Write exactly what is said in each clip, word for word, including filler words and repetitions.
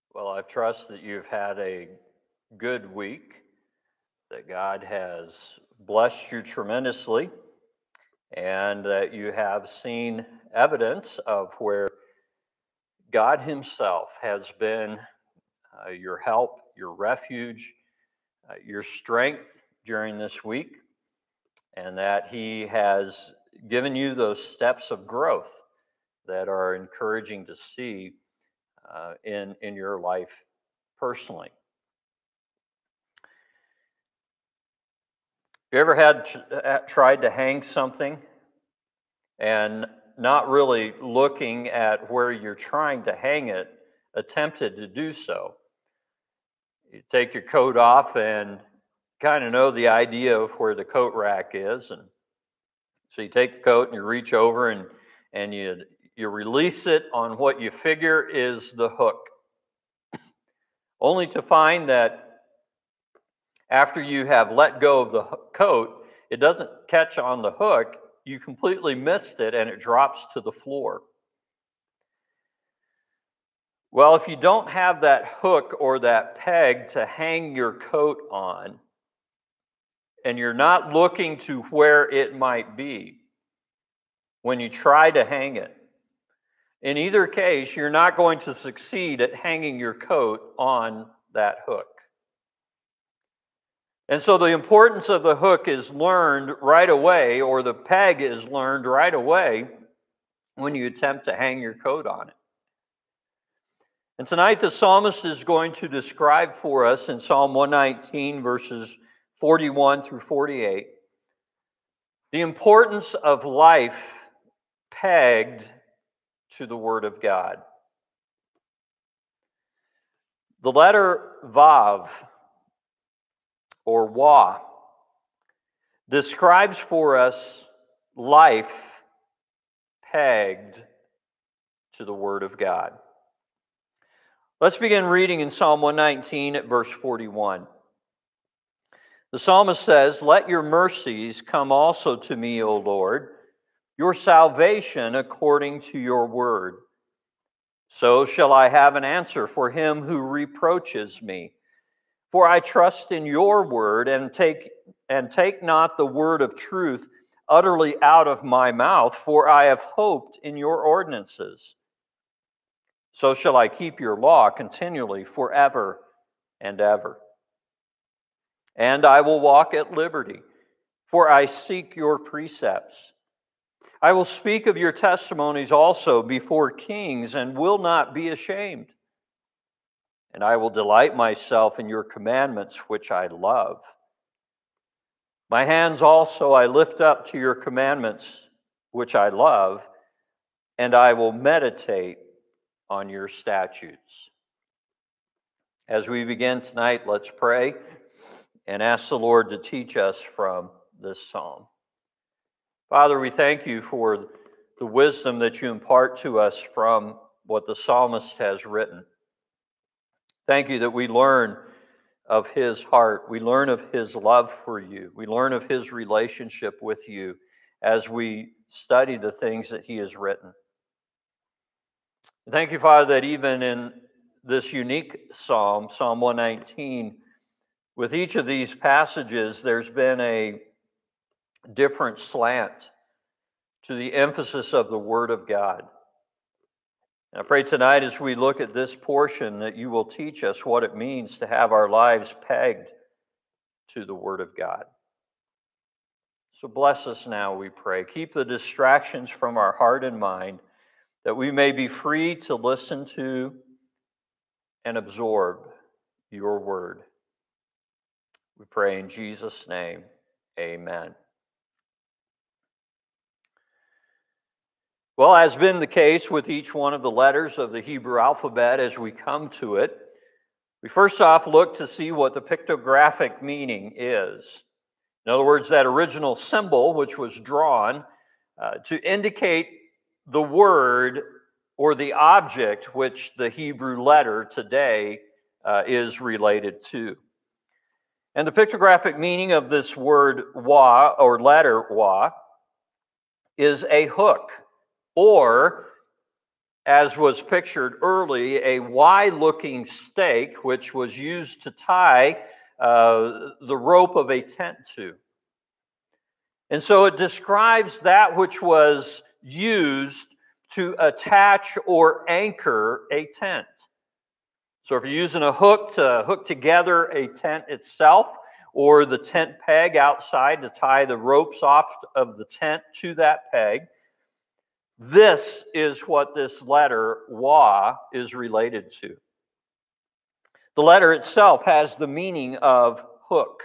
Well, I trust that you've had a good week, that God has blessed you tremendously, and that you have seen evidence of where God Himself has been uh, your help, your refuge, uh, your strength during this week, and that He has given you those steps of growth that are encouraging to see uh, in, in your life personally. You ever had uh, tried to hang something and not really looking at where you're trying to hang it, attempted to do so? You take your coat off and kind of know the idea of where the coat rack is, and so you take the coat and you reach over and and you you release it on what you figure is the hook, only to find that after you have let go of the coat, it doesn't catch on the hook. You completely missed it and it drops to the floor. Well, if you don't have that hook or that peg to hang your coat on, and you're not looking to where it might be when you try to hang it, in either case, you're not going to succeed at hanging your coat on that hook. And so the importance of the hook is learned right away, or the peg is learned right away when you attempt to hang your coat on it. And tonight the psalmist is going to describe for us in Psalm one nineteen, verses forty-one through forty-eight, the importance of life pegged to the Word of God. The letter Vav, or Wa, describes for us life pegged to the Word of God. Let's begin reading in Psalm one nineteen at verse forty-one. The psalmist says, "Let your mercies come also to me, O Lord, your salvation according to your word. So shall I have an answer for him who reproaches me. For I trust in your word, and take and take not the word of truth utterly out of my mouth, for I have hoped in your ordinances. So shall I keep your law continually forever and ever. And I will walk at liberty, for I seek your precepts. I will speak of your testimonies also before kings, and will not be ashamed. And I will delight myself in your commandments, which I love. My hands also I lift up to your commandments, which I love, and I will meditate on your statutes." As we begin tonight, let's pray and ask the Lord to teach us from this psalm. Father, we thank you for the wisdom that you impart to us from what the psalmist has written. Thank you that we learn of his heart. We learn of his love for you. We learn of his relationship with you as we study the things that he has written. Thank you, Father, that even in this unique psalm, Psalm one nineteen, with each of these passages, there's been a different slant to the emphasis of the Word of God. And I pray tonight as we look at this portion that you will teach us what it means to have our lives pegged to the Word of God. So bless us now, we pray. Keep the distractions from our heart and mind, that we may be free to listen to and absorb your word. We pray in Jesus' name, amen. Well, as has been the case with each one of the letters of the Hebrew alphabet as we come to it, we first off look to see what the pictographic meaning is. In other words, that original symbol which was drawn uh, to indicate the word or the object which the Hebrew letter today uh, is related to. And the pictographic meaning of this word wa, or letter wa, is a hook, or as was pictured early, a Y-looking stake which was used to tie uh, the rope of a tent to. And so it describes that which was used to attach or anchor a tent. So if you're using a hook to hook together a tent itself, or the tent peg outside to tie the ropes off of the tent to that peg, this is what this letter Wa is related to. The letter itself has the meaning of hook.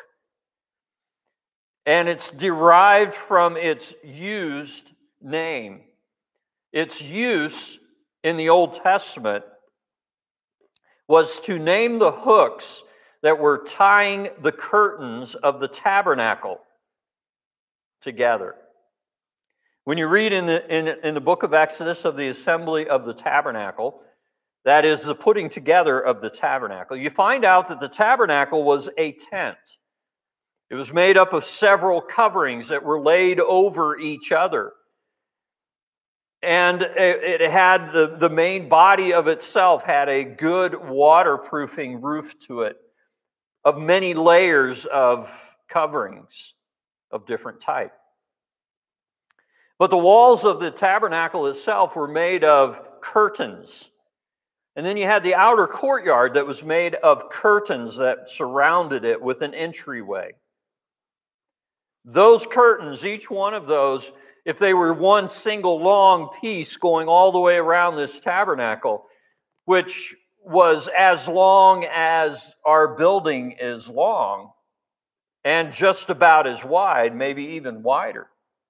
And it's derived from its used name. Its use in the Old Testament was to name the hooks that were tying the curtains of the tabernacle together. When you read in the, in, in the book of Exodus of the assembly of the tabernacle, that is the putting together of the tabernacle, you find out that the tabernacle was a tent. It was made up of several coverings that were laid over each other. And it had the, the main body of itself had a good waterproofing roof to it of many layers of coverings of different type. But the walls of the tabernacle itself were made of curtains. And then you had the outer courtyard that was made of curtains that surrounded it with an entryway. Those curtains, each one of those, if they were one single long piece going all the way around this tabernacle, which was as long as our building is long, and just about as wide, maybe even wider.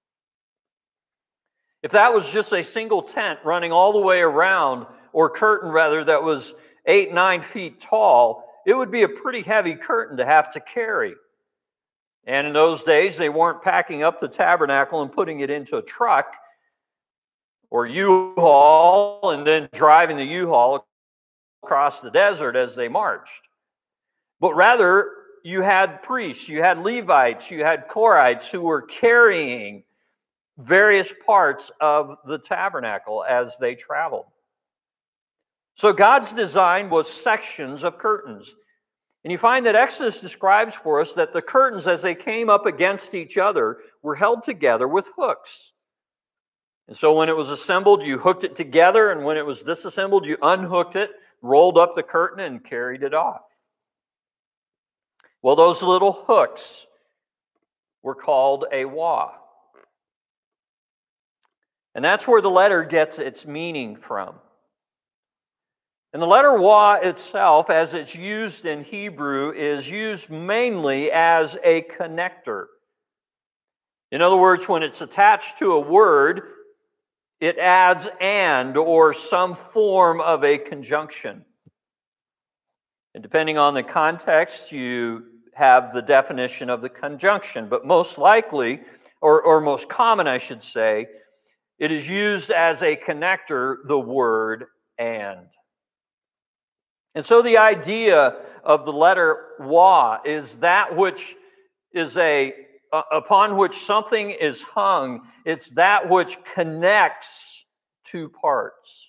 If that was just a single tent running all the way around, or curtain rather, that was eight, nine feet tall, it would be a pretty heavy curtain to have to carry. And in those days, they weren't packing up the tabernacle and putting it into a truck or U-Haul and then driving the U-Haul across the desert as they marched. But rather, you had priests, you had Levites, you had Korahites who were carrying various parts of the tabernacle as they traveled. So God's design was sections of curtains. And you find that Exodus describes for us that the curtains, as they came up against each other, were held together with hooks. And so when it was assembled, you hooked it together, and when it was disassembled, you unhooked it, rolled up the curtain, and carried it off. Well, those little hooks were called a Wa. And that's where the letter gets its meaning from. And the letter Wa itself, as it's used in Hebrew, is used mainly as a connector. In other words, when it's attached to a word, it adds and or some form of a conjunction. And depending on the context, you have the definition of the conjunction. But most likely, or, or most common, I should say, it is used as a connector, the word and. And so the idea of the letter Wa is that which is a, uh, upon which something is hung. It's that which connects two parts.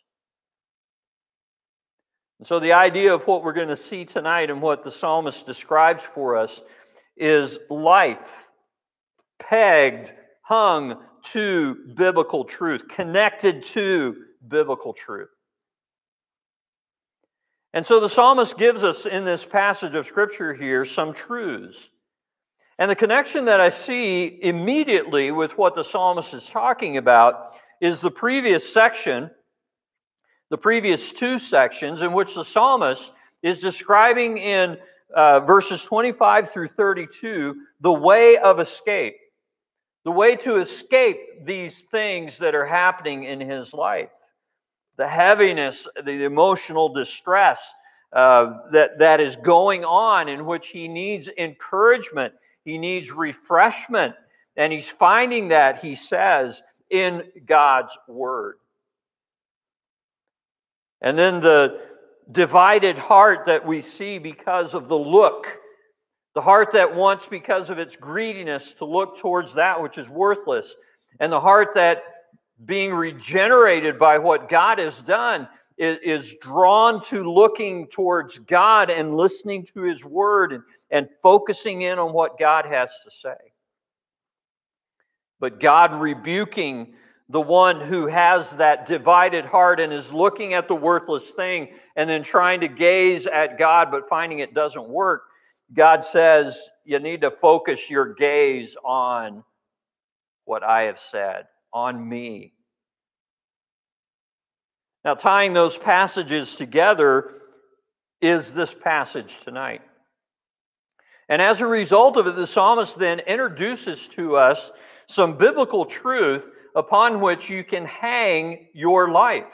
And so the idea of what we're going to see tonight and what the psalmist describes for us is life pegged, hung to biblical truth, connected to biblical truth. And so the psalmist gives us in this passage of Scripture here some truths. And the connection that I see immediately with what the psalmist is talking about is the previous section, the previous two sections in which the psalmist is describing in uh, verses twenty-five through thirty-two the way of escape, the way to escape these things that are happening in his life. The heaviness, the emotional distress uh, that, that is going on, in which he needs encouragement, he needs refreshment, and he's finding that, he says, in God's Word. And then the divided heart that we see because of the look, the heart that wants, because of its greediness, to look towards that which is worthless, and the heart that being regenerated by what God has done, is, is drawn to looking towards God and listening to His Word and, and focusing in on what God has to say. But God rebuking the one who has that divided heart and is looking at the worthless thing and then trying to gaze at God but finding it doesn't work, God says you need to focus your gaze on what I have said, on me. Now, tying those passages together is this passage tonight. And as a result of it, the psalmist then introduces to us some biblical truth upon which you can hang your life.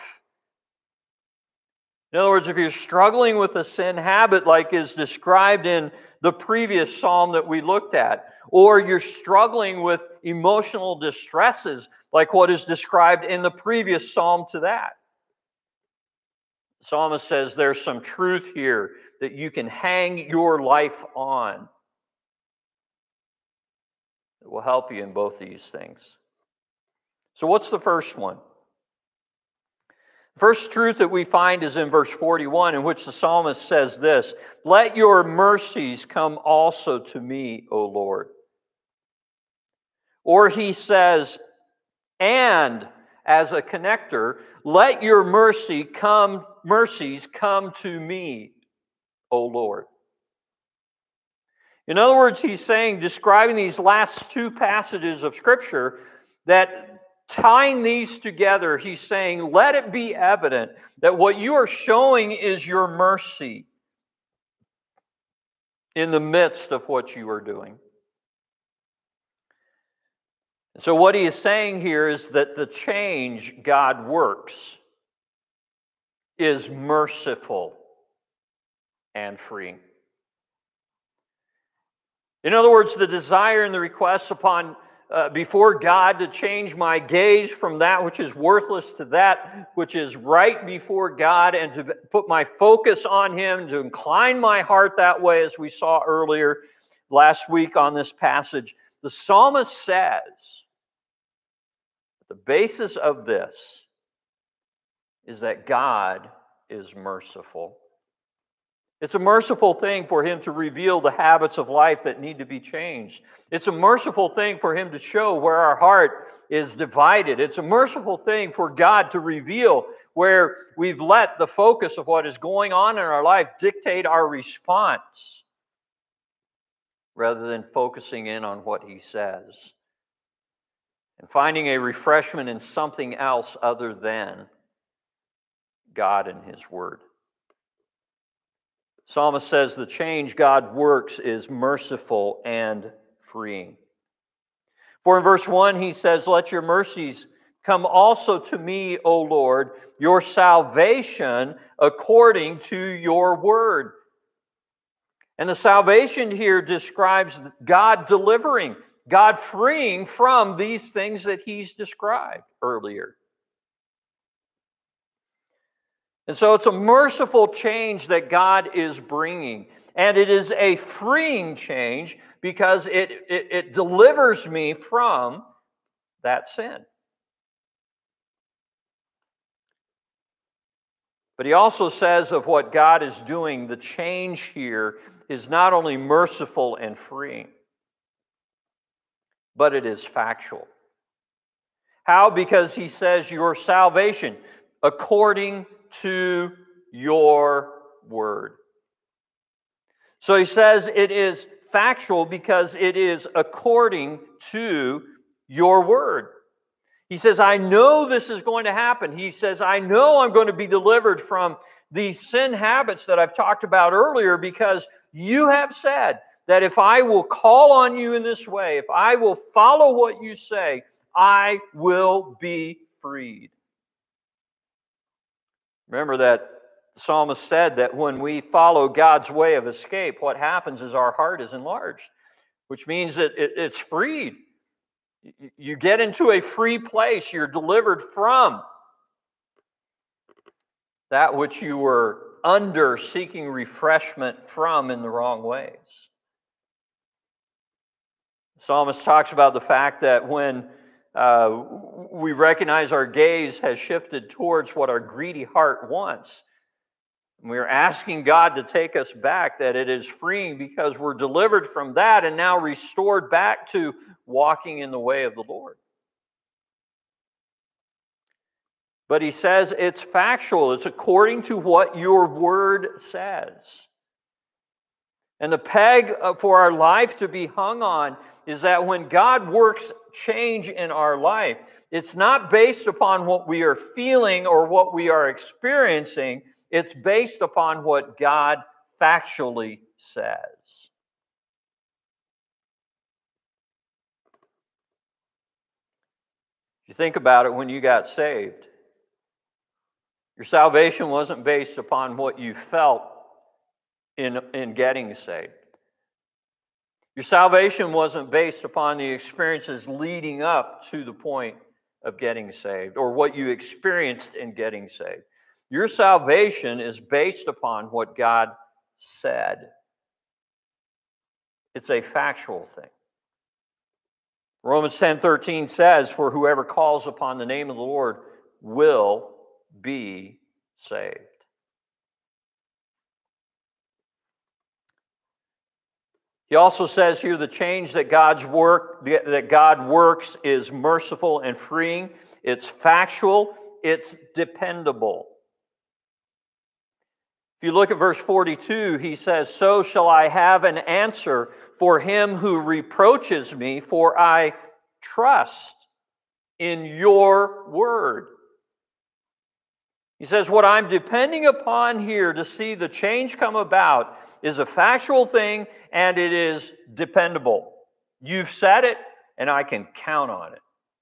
In other words, if you're struggling with a sin habit like is described in the previous psalm that we looked at, or you're struggling with emotional distresses like what is described in the previous psalm to that, the psalmist says there's some truth here that you can hang your life on that will help you in both these things. So what's the first one? The first truth that we find is in verse forty-one, in which the psalmist says this: "Let your mercies come also to me, O Lord." Or he says, and as a connector, "Let your mercy come, mercies come to me, O Lord." In other words, he's saying, describing these last two passages of Scripture, that tying these together, he's saying, let it be evident that what you are showing is your mercy in the midst of what you are doing. So what he is saying here is that the change God works is merciful and freeing. In other words, the desire and the request upon uh, before God to change my gaze from that which is worthless to that which is right before God, and to put my focus on Him, to incline my heart that way, as we saw earlier last week on this passage. The psalmist says the basis of this is that God is merciful. It's a merciful thing for Him to reveal the habits of life that need to be changed. It's a merciful thing for Him to show where our heart is divided. It's a merciful thing for God to reveal where we've let the focus of what is going on in our life dictate our response, rather than focusing in on what He says and finding a refreshment in something else other than God and His Word. The psalmist says the change God works is merciful and freeing. For in verse one he says, "Let your mercies come also to me, O Lord, your salvation according to your word." And the salvation here describes God delivering, God freeing from these things that He's described earlier. And so it's a merciful change that God is bringing. And it is a freeing change because it, it, it delivers me from that sin. But he also says of what God is doing, the change here is not only merciful and freeing, but it is factual. How? Because he says your salvation according to your word. So he says it is factual because it is according to your word. He says, I know this is going to happen. He says, I know I'm going to be delivered from these sin habits that I've talked about earlier, because you have said that if I will call on you in this way, if I will follow what you say, I will be freed. Remember that the psalmist said that when we follow God's way of escape, what happens is our heart is enlarged, which means that it's freed. You get into a free place. You're delivered from that which you were under, seeking refreshment from in the wrong ways. The psalmist talks about the fact that when uh, we recognize our gaze has shifted towards what our greedy heart wants. We're asking God to take us back, that it is freeing because we're delivered from that and now restored back to walking in the way of the Lord. But he says it's factual. It's according to what your word says. And the peg for our life to be hung on is that when God works change in our life, it's not based upon what we are feeling or what we are experiencing. It's based upon what God factually says. If you think about it, when you got saved, your salvation wasn't based upon what you felt in, in getting saved. Your salvation wasn't based upon the experiences leading up to the point of getting saved or what you experienced in getting saved. Your salvation is based upon what God said. It's a factual thing. Romans ten thirteen says, "For whoever calls upon the name of the Lord will be saved." He also says here the change that God's work that God works is merciful and freeing. It's factual, it's dependable. If you look at verse forty-two, he says, "So shall I have an answer for him who reproaches me, for I trust in your word." He says, what I'm depending upon here to see the change come about is a factual thing, and it is dependable. You've said it, and I can count on it.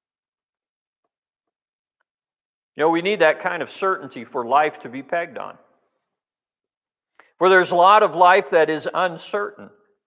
You know, we need that kind of certainty for life to be pegged on. For there's a lot of life that is uncertain.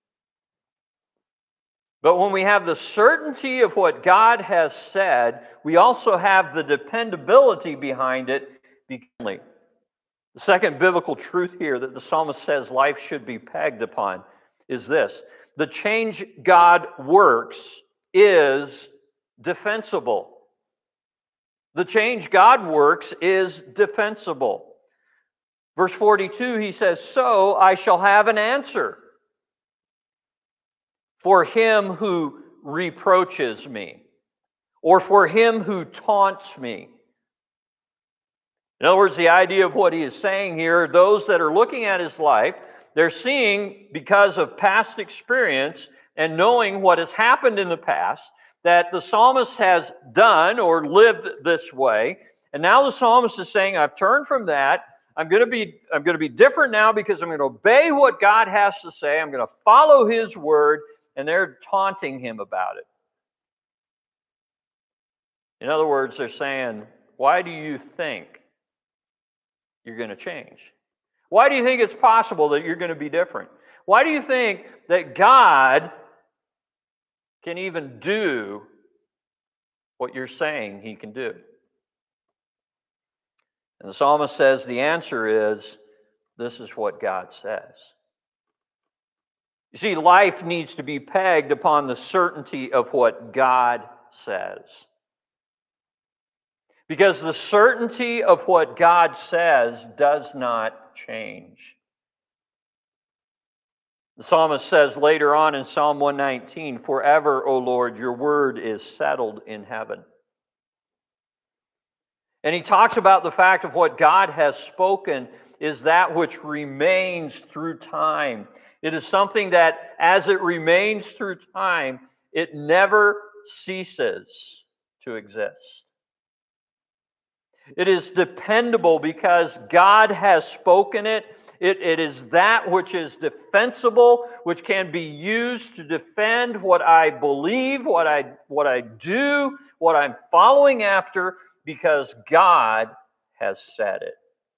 But when we have the certainty of what God has said, we also have the dependability behind it. The second biblical truth here that the psalmist says life should be pegged upon is this: the change God works is defensible. The change God works is defensible. Verse forty-two, he says, "So I shall have an answer for him who reproaches me, or for him who taunts me." In other words, the idea of what he is saying here, those that are looking at his life, they're seeing, because of past experience and knowing what has happened in the past, that the psalmist has done or lived this way. And now the psalmist is saying, I've turned from that. I'm going to be, I'm going to be different now because I'm going to obey what God has to say. I'm going to follow his word. And they're taunting him about it. In other words, they're saying, why do you think you're going to change? Why do you think it's possible that you're going to be different? Why do you think that God can even do what you're saying he can do? And the psalmist says the answer is, this is what God says. You see, life needs to be pegged upon the certainty of what God says. Because the certainty of what God says does not change. The psalmist says later on in Psalm one nineteen, "Forever, O Lord, your word is settled in heaven." And he talks about the fact of what God has spoken is that which remains through time. It is something that, as it remains through time, it never ceases to exist. It is dependable because God has spoken it. It, it is that which is defensible, which can be used to defend what I believe, what I, what I do, what I'm following after, because God has said it.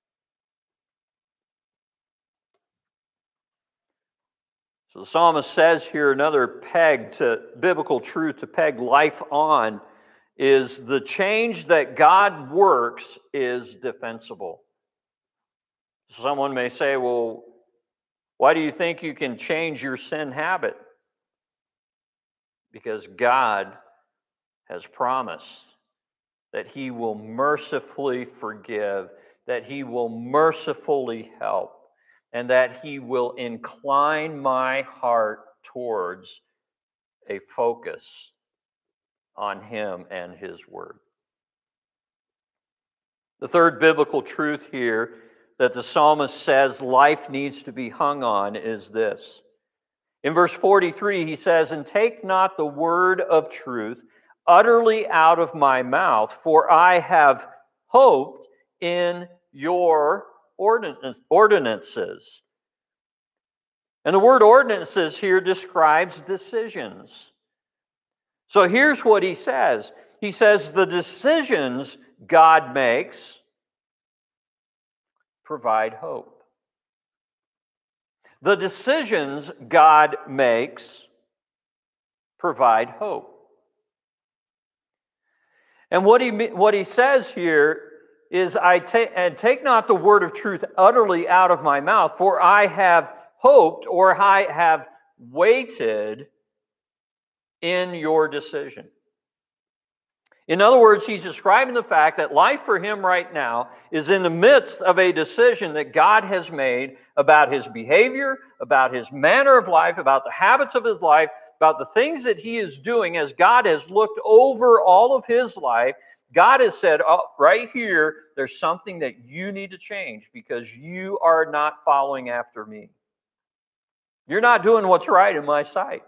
So the psalmist says here, another peg to biblical truth to peg life on is the change that God works is defensible. Someone may say, well, why do you think you can change your sin habit? Because God has promised that He will mercifully forgive, that He will mercifully help, and that He will incline my heart towards a focus on Him and His Word. The third biblical truth here that the psalmist says life needs to be hung on is this. In verse forty-three, he says, "And take not the word of truth utterly out of my mouth, for I have hoped in your ordinances." And the word ordinances here describes decisions. So here's what he says. He says the decisions God makes provide hope. The decisions God makes provide hope. And what he, what he says here is, I take, and take not the word of truth utterly out of my mouth, for I have hoped, or I have waited in your decision. In other words, he's describing the fact that life for him right now is in the midst of a decision that God has made about his behavior, about his manner of life, about the habits of his life, about the things that he is doing. As God has looked over all of his life, God has said, oh, right here, there's something that you need to change because you are not following after me. You're not doing what's right in my sight.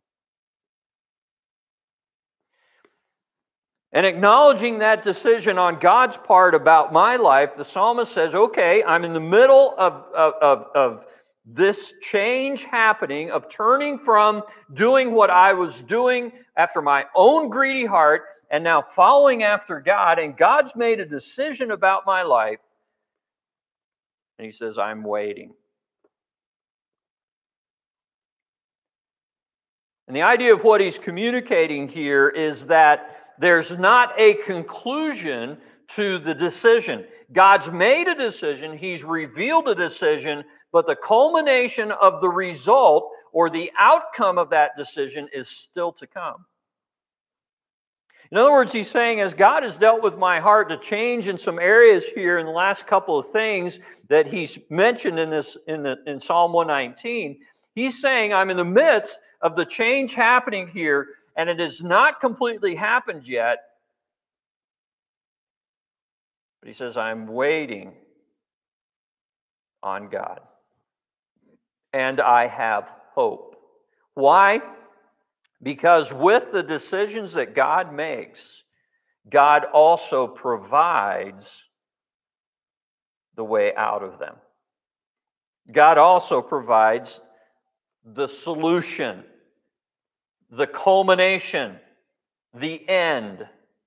And acknowledging that decision on God's part about my life, the psalmist says, okay, I'm in the middle of, of, of, of this change happening, of turning from doing what I was doing after my own greedy heart and now following after God. And God's made a decision about my life. And he says, I'm waiting. And the idea of what he's communicating here is that there's not a conclusion to the decision. God's made a decision, He's revealed a decision, but the culmination of the result or the outcome of that decision is still to come. In other words, he's saying, as God has dealt with my heart to change in some areas here in the last couple of things that he's mentioned in this in, the, in Psalm one nineteen, he's saying, I'm in the midst of the change happening here, and it has not completely happened yet. But he says, I'm waiting on God. And I have hope. Why? Because with the decisions that God makes, God also provides the way out of them. God also provides the solution, the culmination, the end.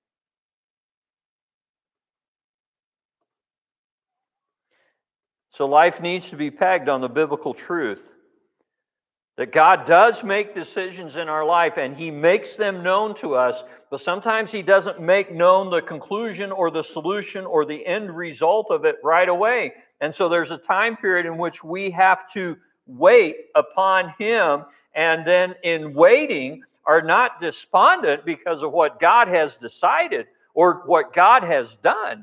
So life needs to be pegged on the biblical truth that God does make decisions in our life and He makes them known to us, but sometimes He doesn't make known the conclusion or the solution or the end result of it right away. And so there's a time period in which we have to wait upon Him, and then in waiting are not despondent because of what God has decided or what God has done,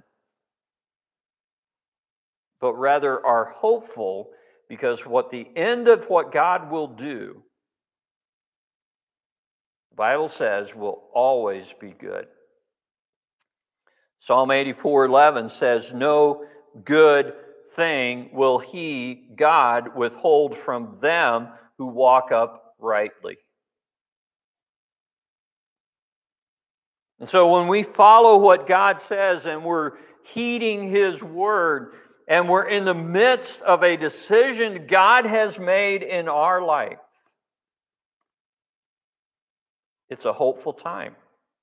but rather are hopeful because what the end of what God will do, the Bible says, will always be good. Psalm eighty-four eleven says, no good thing will He, God, withhold from them who walk uprightly. And so when we follow what God says and we're heeding His word, and we're in the midst of a decision God has made in our life, it's a hopeful time.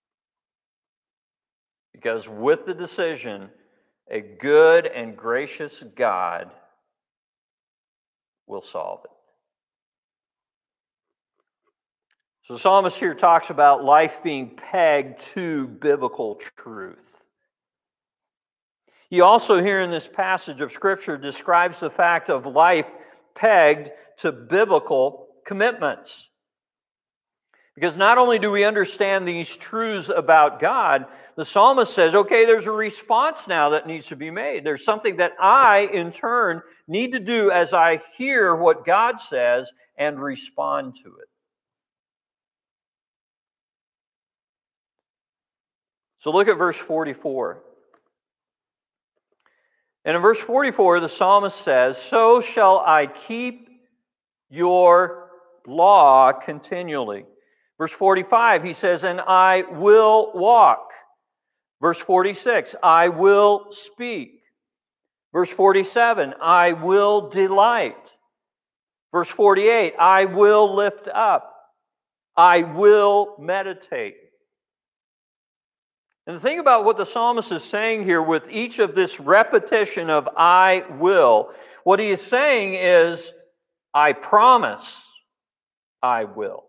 Because with the decision, a good and gracious God will solve it. So the psalmist here talks about life being pegged to biblical truth. He also here in this passage of Scripture describes the fact of life pegged to biblical commitments. Because not only do we understand these truths about God, the psalmist says, okay, there's a response now that needs to be made. There's something that I, in turn, need to do as I hear what God says and respond to it. So look at verse forty-four. And in verse forty-four, the psalmist says, so shall I keep your law continually. Verse forty-five, he says, and I will walk. Verse forty-six, I will speak. Verse forty-seven, I will delight. Verse forty-eight, I will lift up. I will meditate. And the thing about what the psalmist is saying here with each of this repetition of I will, what he is saying is, I promise I will.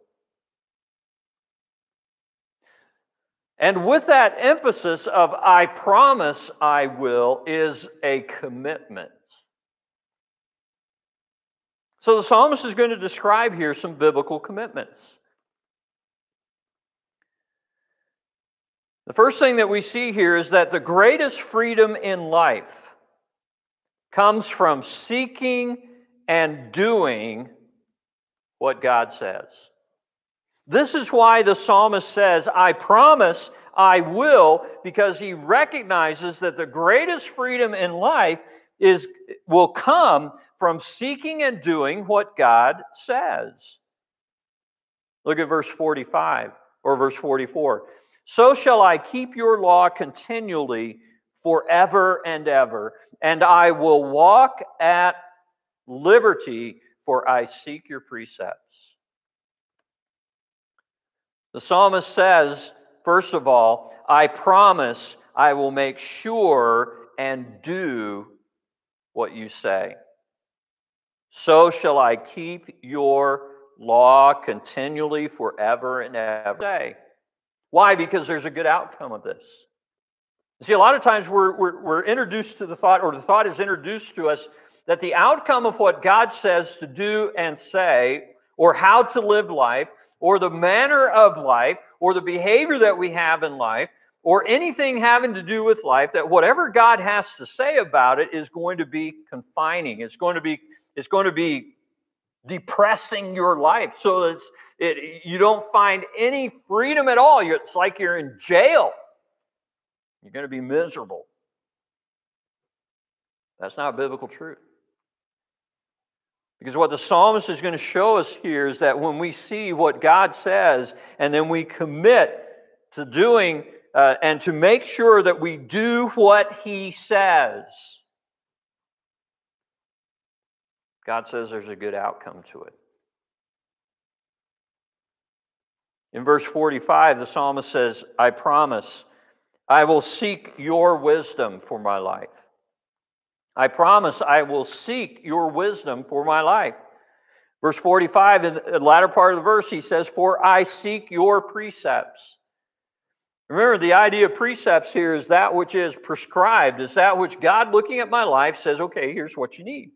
And with that emphasis of I promise I will is a commitment. So the psalmist is going to describe here some biblical commitments. The first thing that we see here is that the greatest freedom in life comes from seeking and doing what God says. This is why the psalmist says, I promise I will, because he recognizes that the greatest freedom in life is, will come from seeking and doing what God says. Look at verse forty-five, or verse forty-four. So shall I keep your law continually forever and ever, and I will walk at liberty, for I seek your precepts. The psalmist says, first of all, I promise I will make sure and do what you say. So shall I keep your law continually forever and ever. Why? Because there's a good outcome of this. You see, a lot of times we're, we're, we're introduced to the thought, or the thought is introduced to us, that the outcome of what God says to do and say, or how to live life, or the manner of life, or the behavior that we have in life, or anything having to do with life, that whatever God has to say about it is going to be confining. It's going to be, it's going to be depressing your life, so that it's, it, you don't find any freedom at all. You're, it's like you're in jail. You're going to be miserable. That's not biblical truth. Because what the psalmist is going to show us here is that when we see what God says and then we commit to doing uh, and to make sure that we do what He says, God says there's a good outcome to it. In verse forty-five, the psalmist says, I promise I will seek your wisdom for my life. I promise I will seek your wisdom for my life. Verse forty-five, in the latter part of the verse, he says, for I seek your precepts. Remember, the idea of precepts here is that which is prescribed, is that which God, looking at my life, says, okay, here's what you need.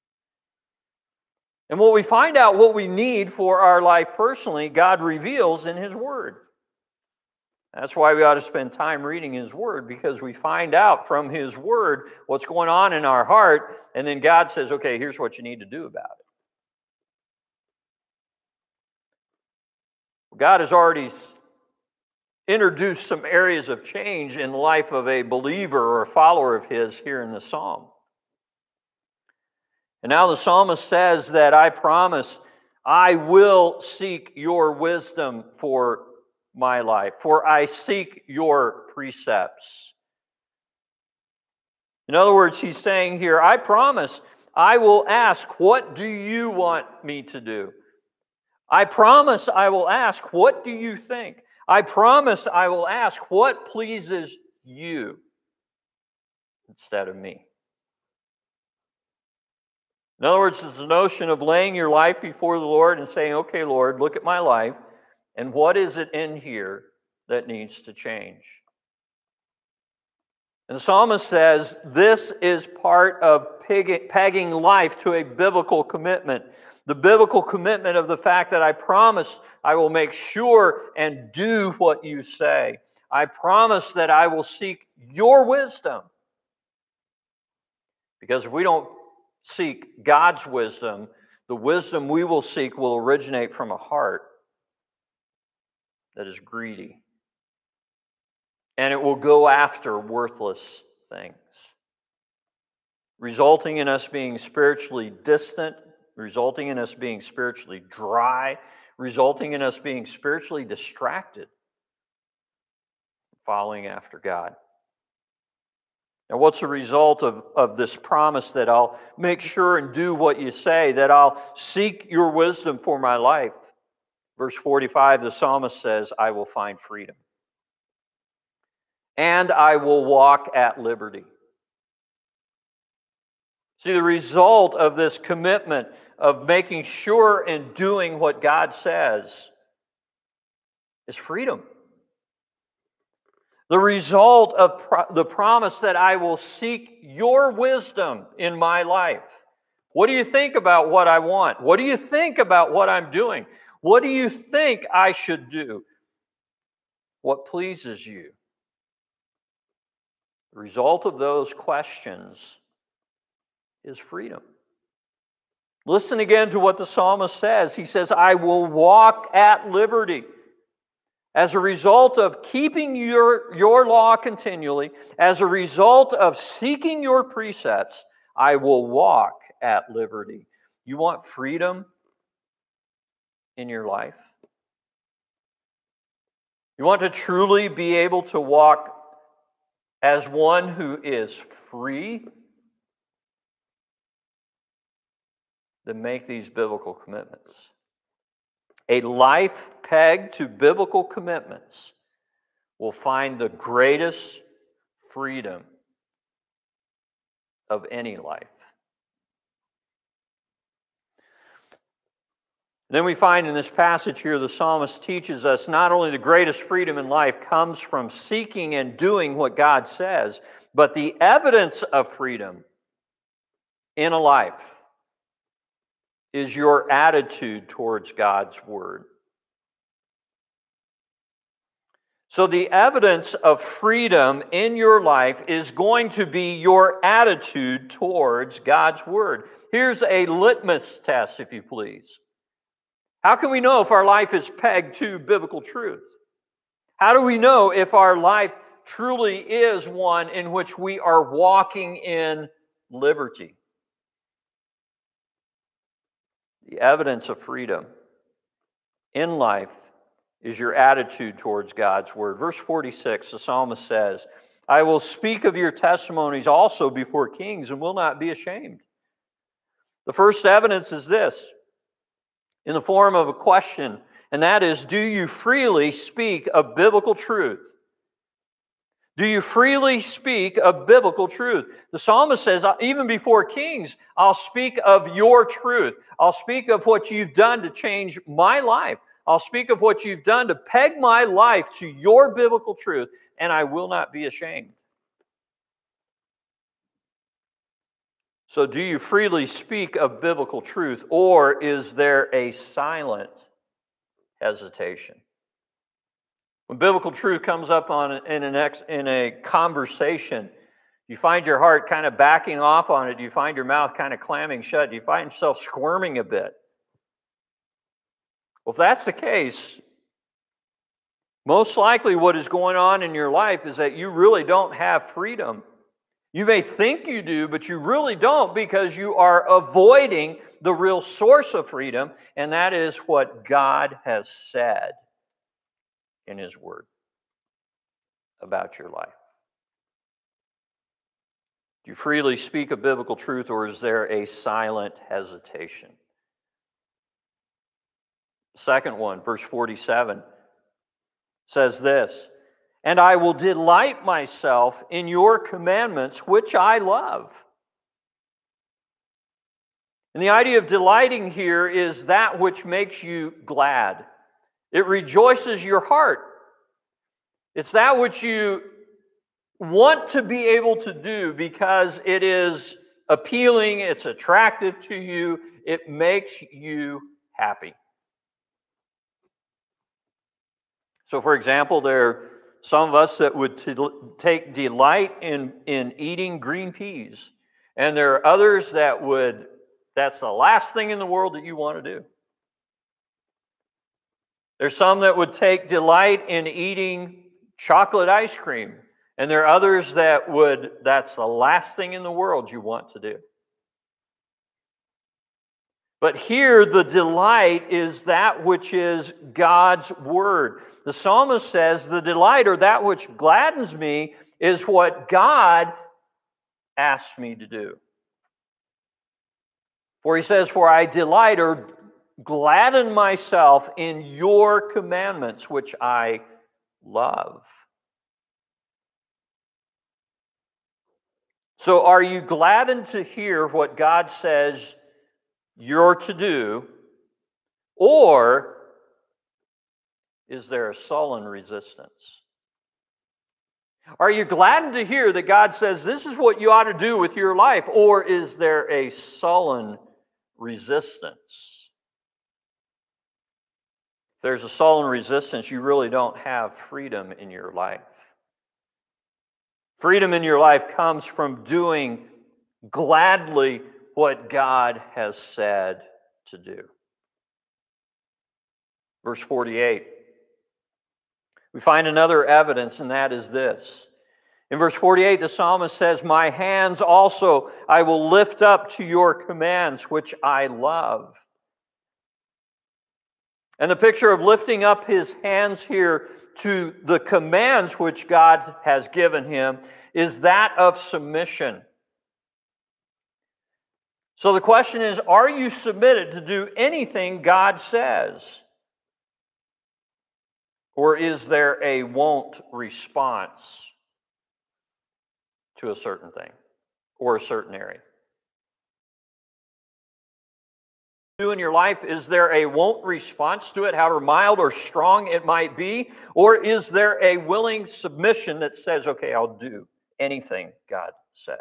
And what we find out what we need for our life personally, God reveals in His Word. That's why we ought to spend time reading His Word, because we find out from His Word what's going on in our heart, and then God says, okay, here's what you need to do about it. God has already introduced some areas of change in the life of a believer or a follower of His here in the psalm. And now the psalmist says that I promise I will seek your wisdom for my life, for I seek your precepts. In other words, he's saying here, I promise I will ask, what do you want me to do? I promise I will ask, what do you think? I promise I will ask, what pleases you instead of me? In other words, it's the notion of laying your life before the Lord and saying, okay, Lord, look at my life, and what is it in here that needs to change? And the psalmist says this is part of pegging life to a biblical commitment. The biblical commitment of the fact that I promise I will make sure and do what you say. I promise that I will seek your wisdom. Because if we don't seek God's wisdom, the wisdom we will seek will originate from a heart that is greedy. And it will go after worthless things, resulting in us being spiritually distant, resulting in us being spiritually dry, resulting in us being spiritually distracted, following after God. Now, what's the result of, of this promise that I'll make sure and do what you say, that I'll seek your wisdom for my life? Verse forty-five, the psalmist says, I will find freedom. And I will walk at liberty. See, the result of this commitment of making sure and doing what God says is freedom. The result of pro- the promise that I will seek your wisdom in my life. What do you think about what I want? What do you think about what I'm doing? What do you think I should do? What pleases you? The result of those questions is freedom. Listen again to what the psalmist says. He says, I will walk at liberty. As a result of keeping your, your law continually, as a result of seeking your precepts, I will walk at liberty. You want freedom in your life? You want to truly be able to walk as one who is free? Then make these biblical commitments. A life pegged to biblical commitments will find the greatest freedom of any life. Then we find in this passage here, the psalmist teaches us not only the greatest freedom in life comes from seeking and doing what God says, but the evidence of freedom in a life is your attitude towards God's Word. So the evidence of freedom in your life is going to be your attitude towards God's Word. Here's a litmus test, if you please. How can we know if our life is pegged to biblical truth? How do we know if our life truly is one in which we are walking in liberty? The evidence of freedom in life is your attitude towards God's Word. Verse forty-six, the psalmist says, I will speak of your testimonies also before kings and will not be ashamed. The first evidence is this, in the form of a question, and that is, do you freely speak of biblical truth? Do you freely speak of biblical truth? The psalmist says, even before kings, I'll speak of your truth. I'll speak of what you've done to change my life. I'll speak of what you've done to peg my life to your biblical truth, and I will not be ashamed. So do you freely speak of biblical truth, or is there a silent hesitation? When biblical truth comes up on in, an ex, in a conversation, you find your heart kind of backing off on it. Do you find your mouth kind of clamming shut? Do you find yourself squirming a bit? Well, if that's the case, most likely what is going on in your life is that you really don't have freedom. You may think you do, but you really don't, because you are avoiding the real source of freedom, and that is what God has said in His Word about your life. Do you freely speak of biblical truth, or is there a silent hesitation? Second one, verse forty-seven, says this, and I will delight myself in your commandments, which I love. And the idea of delighting here is that which makes you glad. It rejoices your heart. It's that which you want to be able to do because it is appealing, it's attractive to you, it makes you happy. So, for example, there are some of us that would t- take delight in, in eating green peas. And there are others that would, that's the last thing in the world that you want to do. There's some that would take delight in eating chocolate ice cream. And there are others that would, that's the last thing in the world you want to do. But here, the delight is that which is God's word. The psalmist says, the delight, or that which gladdens me, is what God asked me to do. For he says, for I delight or gladden myself in your commandments, which I love. So are you gladdened to hear what God says you're to do, or is there a sullen resistance? Are you gladdened to hear that God says this is what you ought to do with your life, or is there a sullen resistance? If there's a sullen resistance, you really don't have freedom in your life. Freedom in your life comes from doing gladly what God has said to do. Verse forty-eight. We find another evidence, and that is this. In verse forty-eight, the psalmist says, my hands also I will lift up to your commands, which I love. And the picture of lifting up his hands here to the commands which God has given him is that of submission. So the question is, are you submitted to do anything God says? Or is there a won't response to a certain thing or a certain area? In your life, is there a won't response to it, however mild or strong it might be? Or is there a willing submission that says, okay, I'll do anything God says?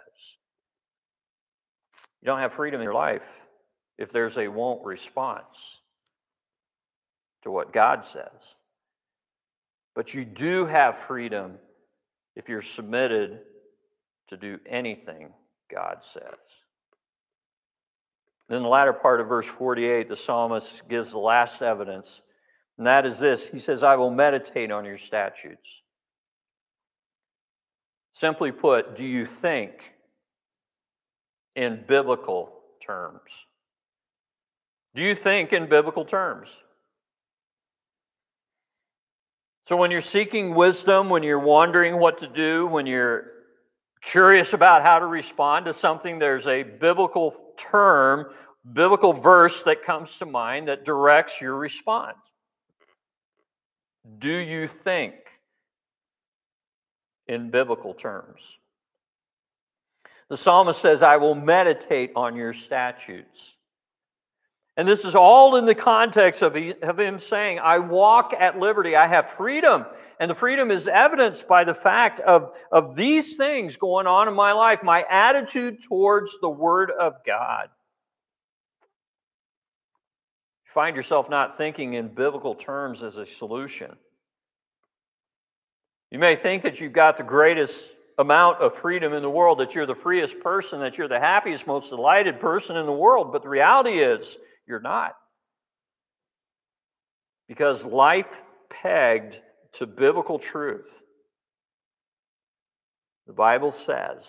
You don't have freedom in your life if there's a won't response to what God says. But you do have freedom if you're submitted to do anything God says. Then the latter part of verse forty-eight, the psalmist gives the last evidence, and that is this. He says, I will meditate on your statutes. Simply put, do you think in biblical terms? Do you think in biblical terms? So when you're seeking wisdom, when you're wondering what to do, when you're curious about how to respond to something, there's a biblical term, biblical verse that comes to mind that directs your response. Do you think in biblical terms? The psalmist says, I will meditate on your statutes. And this is all in the context of him saying, I walk at liberty, I have freedom. And the freedom is evidenced by the fact of, of these things going on in my life, my attitude towards the Word of God. You find yourself not thinking in biblical terms as a solution. You may think that you've got the greatest amount of freedom in the world, that you're the freest person, that you're the happiest, most delighted person in the world, but the reality is, you're not. Because life pegged to biblical truth, the Bible says,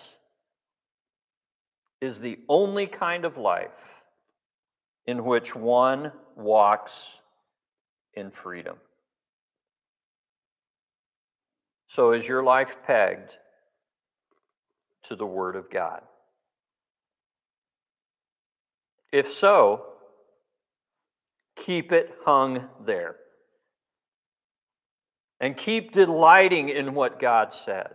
is the only kind of life in which one walks in freedom. So is your life pegged to the Word of God? If so, keep it hung there. And keep delighting in what God says.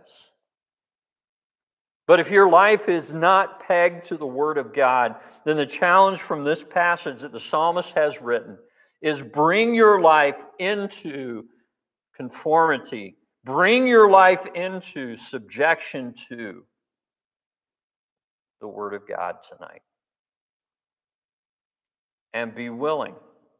But if your life is not pegged to the Word of God, then the challenge from this passage that the psalmist has written is bring your life into conformity. Bring your life into subjection to the Word of God tonight. And be willing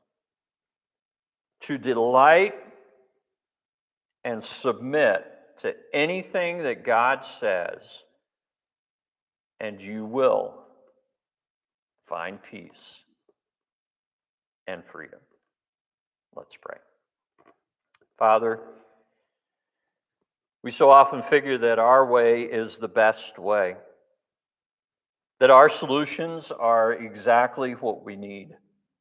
to delight and submit to anything that God says, and you will find peace and freedom. Let's pray. Father, we so often figure that our way is the best way, that our solutions are exactly what we need.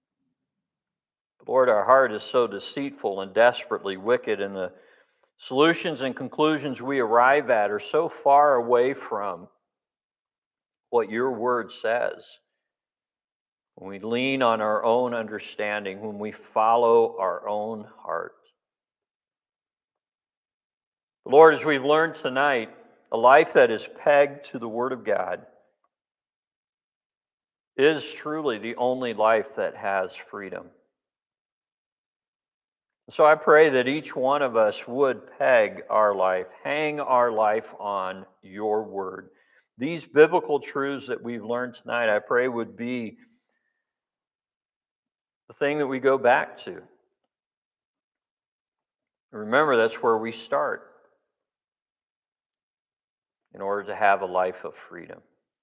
Lord, our heart is so deceitful and desperately wicked, and the solutions and conclusions we arrive at are so far away from what your word says. When we lean on our own understanding, when we follow our own heart. Lord, as we've learned tonight, a life that is pegged to the Word of God is truly the only life that has freedom. So I pray that each one of us would peg our life, hang our life on your word. These biblical truths that we've learned tonight, I pray would be the thing that we go back to. Remember, that's where we start in order to have a life of freedom.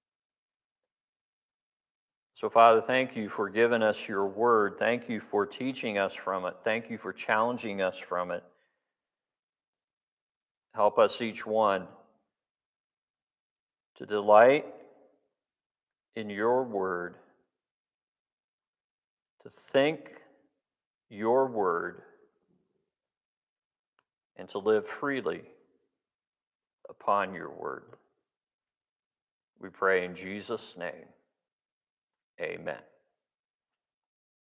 So, Father, thank you for giving us your word. Thank you for teaching us from it. Thank you for challenging us from it. Help us each one to delight in your word, to think your word, and to live freely upon your word. We pray in Jesus' name. Amen.